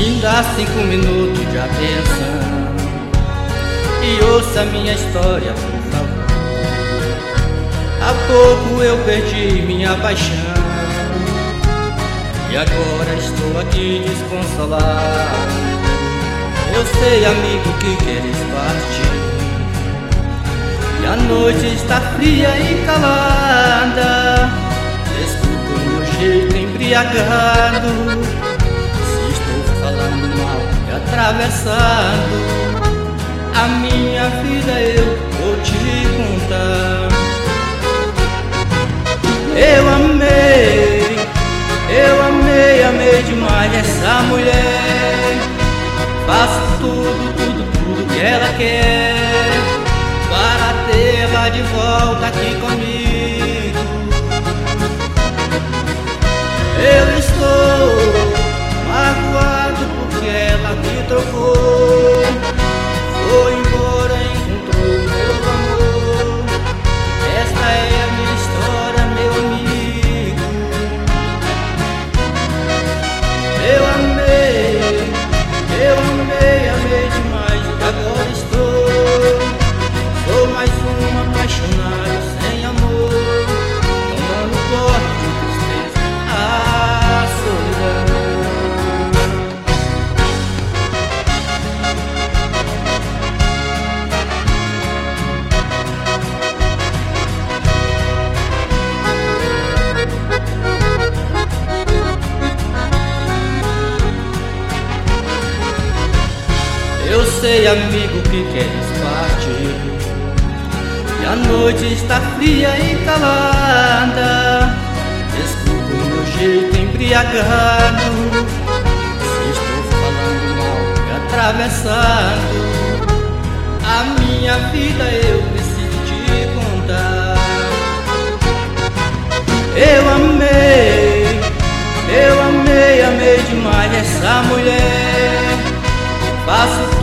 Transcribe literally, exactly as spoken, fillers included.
Me dá cinco minutos de atenção e ouça minha história, por favor. Há pouco eu perdi minha paixão e agora estou aqui desconsolado. Eu sei, amigo, que queres partir e a noite está fria e calada. Desculpa o meu jeito embriagado, se estou falando mal e atravessando a minha vida, eu vou te contar. Eu amei, eu amei, amei demais essa mulher. Faço tudo, tudo, tudo que ela quer para tê-la de volta aqui comigo. Eu estou magoado porque ela me trocou, foi embora, encontrou um novo amor. Esta é a minha história, meu amigo. Eu amei, eu amei, amei demais e agora estou, sou mais um apaixonado sem amor, tomando corte de tristeza, a solidão. Eu sei, amigo, que queres partir e a noite está fria e calada. Desculpa o meu jeito embriagado, se estou falando mal e atravessando a minha vida, eu preciso te contar. Eu amei, eu amei, amei demais essa mulher. Faço